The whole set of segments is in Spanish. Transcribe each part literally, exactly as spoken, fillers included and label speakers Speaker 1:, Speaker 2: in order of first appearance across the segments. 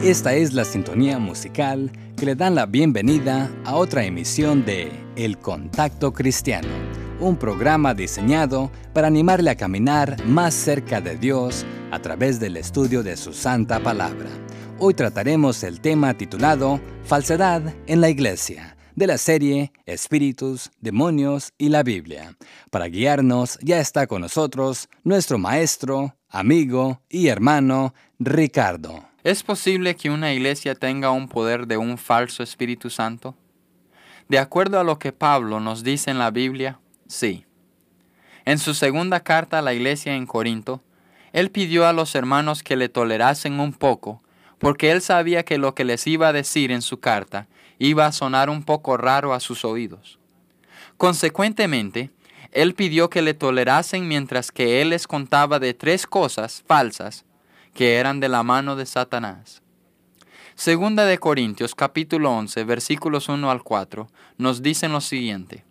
Speaker 1: Esta es la sintonía musical que le dan la bienvenida a otra emisión de El Contacto Cristiano, un programa diseñado para animarle a caminar más cerca de Dios a través del estudio de su santa palabra. Hoy trataremos el tema titulado Falsedad en la Iglesia, de la serie Espíritus, Demonios y la Biblia. Para guiarnos ya está con nosotros nuestro maestro, amigo y hermano Ricardo.
Speaker 2: ¿Es posible que una iglesia tenga un poder de un falso Espíritu Santo? De acuerdo a lo que Pablo nos dice en la Biblia, sí. En su segunda carta a la iglesia en Corinto, él pidió a los hermanos que le tolerasen un poco, porque él sabía que lo que les iba a decir en su carta iba a sonar un poco raro a sus oídos. Consecuentemente, él pidió que le tolerasen mientras que él les contaba de tres cosas falsas que eran de la mano de Satanás. Segunda de Corintios capítulo once, versículos uno al cuatro, nos dicen lo siguiente.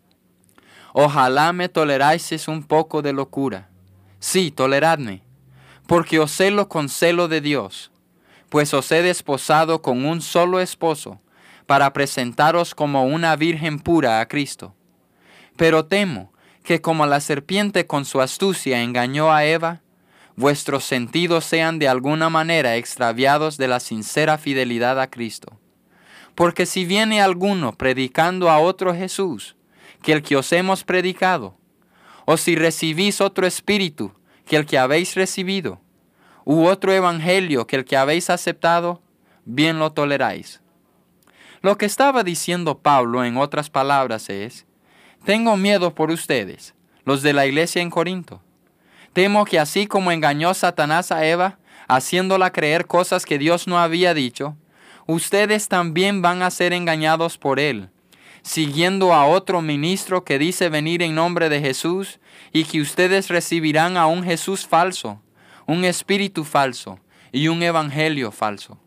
Speaker 2: Ojalá me toleráis un poco de locura. Sí, toleradme, porque os celo con celo de Dios, pues os he desposado con un solo esposo, para presentaros como una virgen pura a Cristo. Pero temo que como la serpiente con su astucia engañó a Eva, vuestros sentidos sean de alguna manera extraviados de la sincera fidelidad a Cristo. Porque si viene alguno predicando a otro Jesús, que el que os hemos predicado, o si recibís otro espíritu que el que habéis recibido, u otro evangelio que el que habéis aceptado, bien lo toleráis. Lo que estaba diciendo Pablo en otras palabras es, tengo miedo por ustedes, los de la iglesia en Corinto. Temo que así como engañó Satanás a Eva, haciéndola creer cosas que Dios no había dicho, ustedes también van a ser engañados por él, siguiendo a otro ministro que dice venir en nombre de Jesús, y que ustedes recibirán a un Jesús falso, un espíritu falso y un evangelio falso.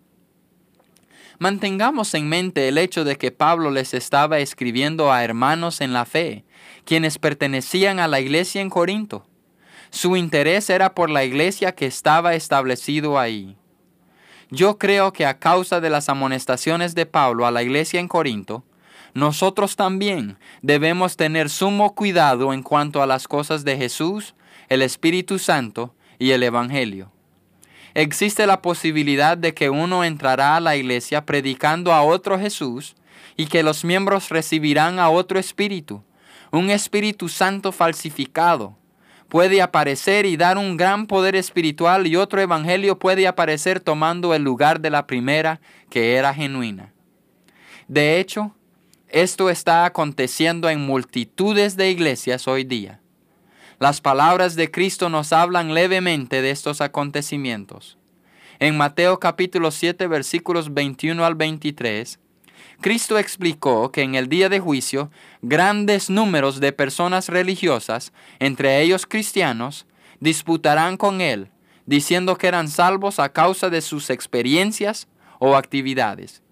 Speaker 2: Mantengamos en mente el hecho de que Pablo les estaba escribiendo a hermanos en la fe, quienes pertenecían a la iglesia en Corinto. Su interés era por la iglesia que estaba establecido ahí. Yo creo que a causa de las amonestaciones de Pablo a la iglesia en Corinto, nosotros también debemos tener sumo cuidado en cuanto a las cosas de Jesús, el Espíritu Santo y el Evangelio. Existe la posibilidad de que uno entrará a la iglesia predicando a otro Jesús y que los miembros recibirán a otro espíritu, un Espíritu Santo falsificado. Puede aparecer y dar un gran poder espiritual y otro evangelio puede aparecer tomando el lugar de la primera que era genuina. De hecho, esto está aconteciendo en multitudes de iglesias hoy día. Las palabras de Cristo nos hablan levemente de estos acontecimientos. En Mateo capítulo siete, versículos veintiuno al veintitrés, Cristo explicó que en el día de juicio, grandes números de personas religiosas, entre ellos cristianos, disputarán con Él, diciendo que eran salvos a causa de sus experiencias o actividades.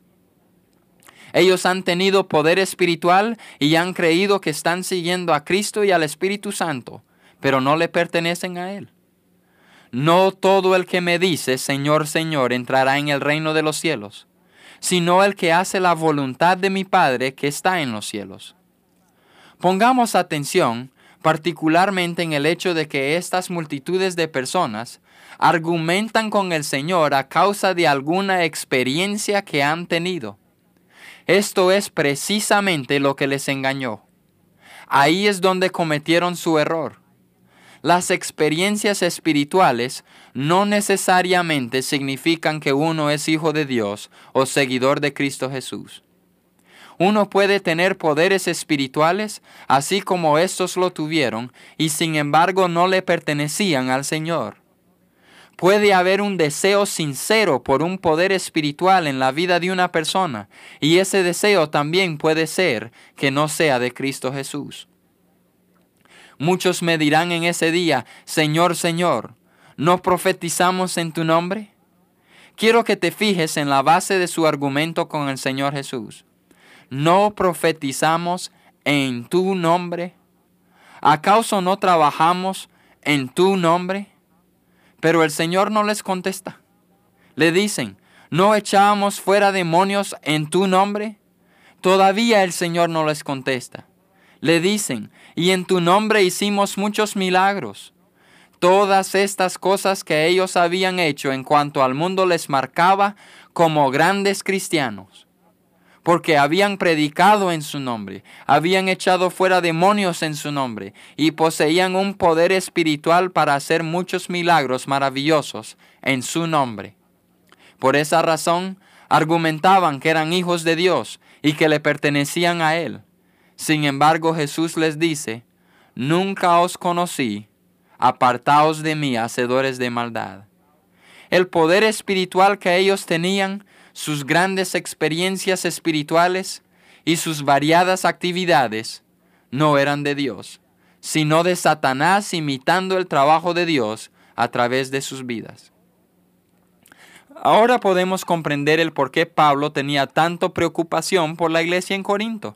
Speaker 2: Ellos han tenido poder espiritual y han creído que están siguiendo a Cristo y al Espíritu Santo, pero no le pertenecen a Él. No todo el que me dice, Señor, Señor, entrará en el reino de los cielos, sino el que hace la voluntad de mi Padre que está en los cielos. Pongamos atención particularmente en el hecho de que estas multitudes de personas argumentan con el Señor a causa de alguna experiencia que han tenido. Esto es precisamente lo que les engañó. Ahí es donde cometieron su error. Las experiencias espirituales no necesariamente significan que uno es hijo de Dios o seguidor de Cristo Jesús. Uno puede tener poderes espirituales, así como estos lo tuvieron, y sin embargo no le pertenecían al Señor. Puede haber un deseo sincero por un poder espiritual en la vida de una persona, y ese deseo también puede ser que no sea de Cristo Jesús. Muchos me dirán en ese día, Señor, Señor, ¿no profetizamos en tu nombre? Quiero que te fijes en la base de su argumento con el Señor Jesús. ¿No profetizamos en tu nombre? ¿Acaso no trabajamos en tu nombre? Pero el Señor no les contesta. Le dicen, ¿No echábamos fuera demonios en tu nombre? Todavía el Señor no les contesta. Le dicen, y en tu nombre hicimos muchos milagros. Todas estas cosas que ellos habían hecho en cuanto al mundo les marcaba como grandes cristianos, porque habían predicado en su nombre, habían echado fuera demonios en su nombre y poseían un poder espiritual para hacer muchos milagros maravillosos en su nombre. Por esa razón, argumentaban que eran hijos de Dios y que le pertenecían a Él. Sin embargo, Jesús les dice, nunca os conocí, apartaos de mí, hacedores de maldad. El poder espiritual que ellos tenían, sus grandes experiencias espirituales y sus variadas actividades, no eran de Dios, sino de Satanás imitando el trabajo de Dios a través de sus vidas. Ahora podemos comprender el por qué Pablo tenía tanta preocupación por la iglesia en Corinto.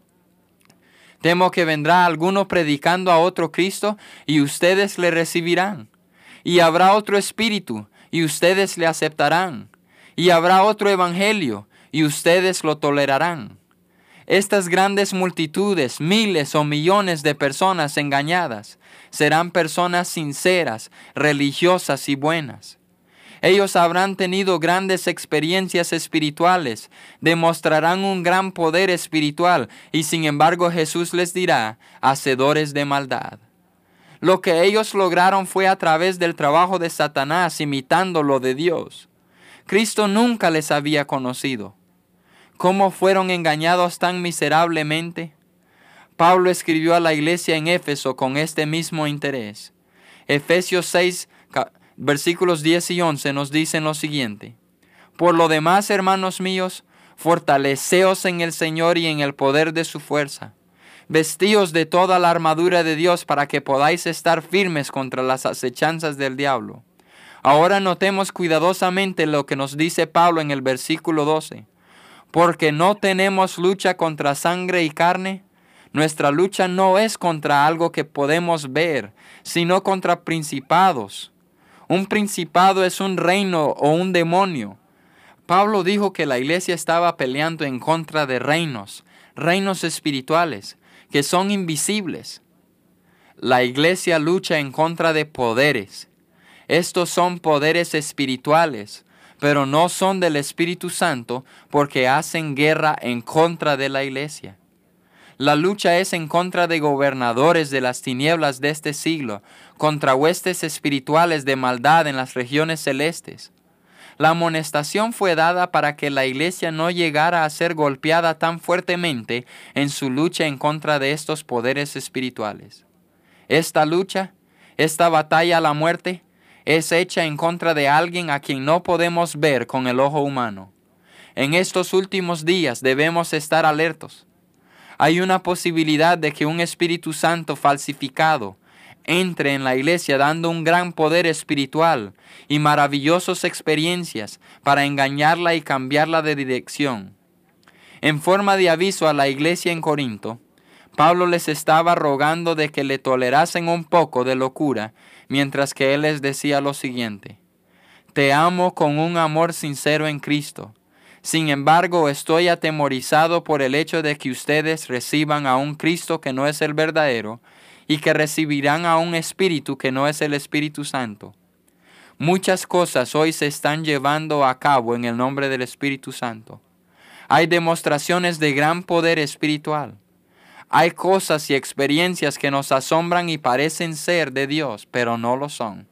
Speaker 2: Temo que vendrá alguno predicando a otro Cristo y ustedes le recibirán. Y habrá otro espíritu y ustedes le aceptarán. Y habrá otro evangelio y ustedes lo tolerarán. Estas grandes multitudes, miles o millones de personas engañadas, serán personas sinceras, religiosas y buenas. Ellos habrán tenido grandes experiencias espirituales, demostrarán un gran poder espiritual y sin embargo Jesús les dirá, hacedores de maldad. Lo que ellos lograron fue a través del trabajo de Satanás imitando lo de Dios. Cristo nunca les había conocido. ¿Cómo fueron engañados tan miserablemente? Pablo escribió a la iglesia en Éfeso con este mismo interés. Efesios seis, versículos diez y once nos dicen lo siguiente. Por lo demás, hermanos míos, fortaleceos en el Señor y en el poder de su fuerza. Vestíos de toda la armadura de Dios para que podáis estar firmes contra las acechanzas del diablo. Ahora notemos cuidadosamente lo que nos dice Pablo en el versículo doce. Porque no tenemos lucha contra sangre y carne. Nuestra lucha no es contra algo que podemos ver, sino contra principados. Un principado es un reino o un demonio. Pablo dijo que la iglesia estaba peleando en contra de reinos, reinos espirituales, que son invisibles. La iglesia lucha en contra de poderes. Estos son poderes espirituales, pero no son del Espíritu Santo porque hacen guerra en contra de la iglesia. La lucha es en contra de gobernadores de las tinieblas de este siglo, contra huestes espirituales de maldad en las regiones celestes. La amonestación fue dada para que la iglesia no llegara a ser golpeada tan fuertemente en su lucha en contra de estos poderes espirituales. Esta lucha, esta batalla a la muerte, es hecha en contra de alguien a quien no podemos ver con el ojo humano. En estos últimos días debemos estar alertos. Hay una posibilidad de que un Espíritu Santo falsificado entre en la iglesia dando un gran poder espiritual y maravillosas experiencias para engañarla y cambiarla de dirección. En forma de aviso a la iglesia en Corinto, Pablo les estaba rogando de que le tolerasen un poco de locura, mientras que él les decía lo siguiente: Te amo con un amor sincero en Cristo. Sin embargo, estoy atemorizado por el hecho de que ustedes reciban a un Cristo que no es el verdadero y que recibirán a un Espíritu que no es el Espíritu Santo. Muchas cosas hoy se están llevando a cabo en el nombre del Espíritu Santo. Hay demostraciones de gran poder espiritual. Hay cosas y experiencias que nos asombran y parecen ser de Dios, pero no lo son.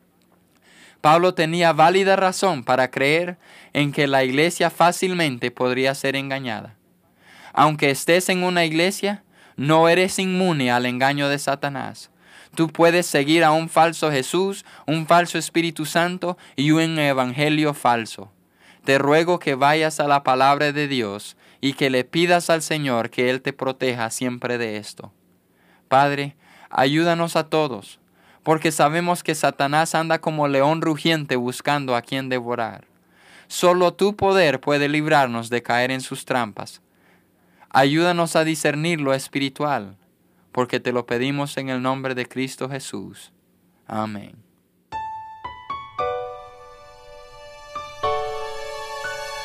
Speaker 2: Pablo tenía válida razón para creer en que la iglesia fácilmente podría ser engañada. Aunque estés en una iglesia, no eres inmune al engaño de Satanás. Tú puedes seguir a un falso Jesús, un falso Espíritu Santo y un evangelio falso. Te ruego que vayas a la palabra de Dios y que le pidas al Señor que Él te proteja siempre de esto. Padre, ayúdanos a todos, porque sabemos que Satanás anda como león rugiente buscando a quien devorar. Solo tu poder puede librarnos de caer en sus trampas. Ayúdanos a discernir lo espiritual, porque te lo pedimos en el nombre de Cristo Jesús. Amén.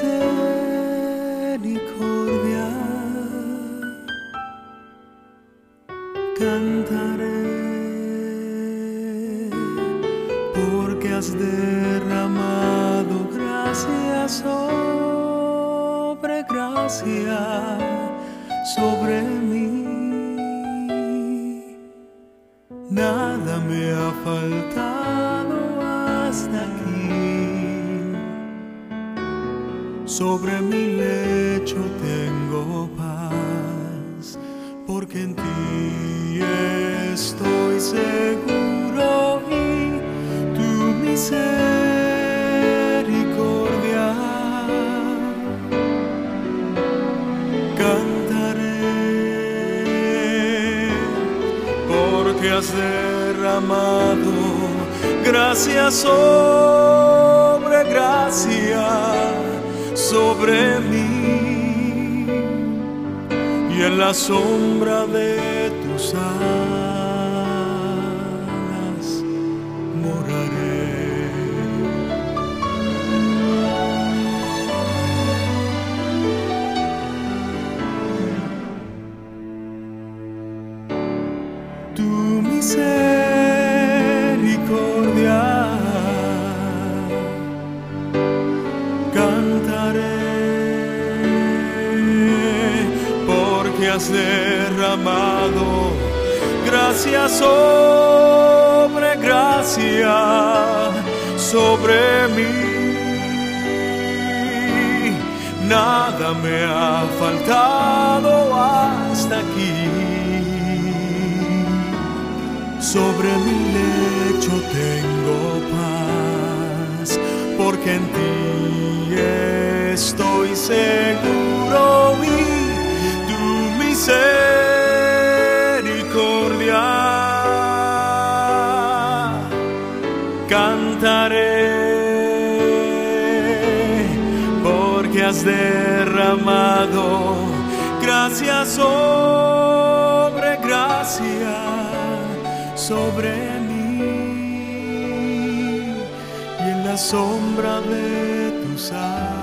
Speaker 3: misericordia cantaré, porque has derramado gracia sobre gracia sobre mí. Nada me ha faltado hasta aquí. Sobre mi lecho tengo paz, porque en ti estoy seguro y tu misericordia cantaré, porque has derramado gracia sobre gracia sobre mí, y en la sombra de tus alas moraré. Tu misericordia has derramado gracia sobre gracia sobre mí. Nada me ha faltado hasta aquí. Sobre mi lecho tengo paz, porque en ti estoy seguro y misericordia cantaré, porque has derramado gracia sobre gracia sobre mí, y en la sombra de tus alas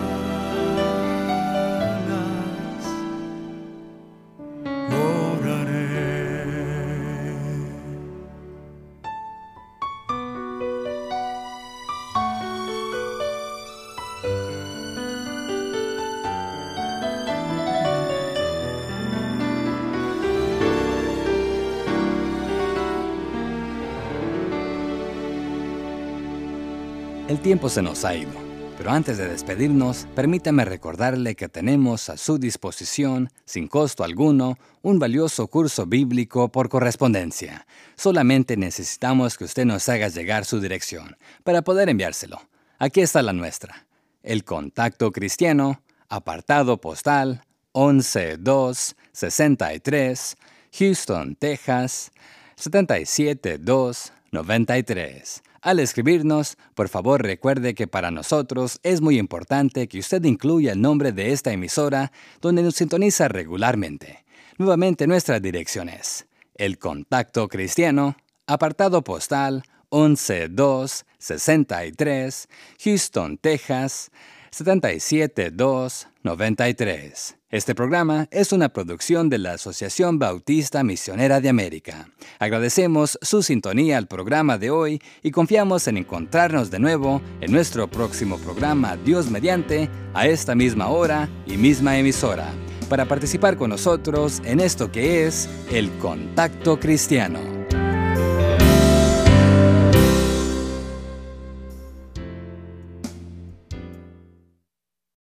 Speaker 1: El tiempo se nos ha ido, pero antes de despedirnos, permítame recordarle que tenemos a su disposición, sin costo alguno, un valioso curso bíblico por correspondencia. Solamente necesitamos que usted nos haga llegar su dirección para poder enviárselo. Aquí está la nuestra. El Contacto Cristiano, apartado postal once dos sesenta y tres, Houston, Texas, setenta y siete dos noventa y tres. Al escribirnos, por favor recuerde que para nosotros es muy importante que usted incluya el nombre de esta emisora donde nos sintoniza regularmente. Nuevamente nuestra dirección es El Contacto Cristiano, apartado postal once dos sesenta y tres, Houston, Texas, setenta y siete dos noventa y tres. Este programa es una producción de la Asociación Bautista Misionera de América. Agradecemos su sintonía al programa de hoy y confiamos en encontrarnos de nuevo en nuestro próximo programa Dios mediante, a esta misma hora y misma emisora, para participar con nosotros en esto que es El Contacto Cristiano.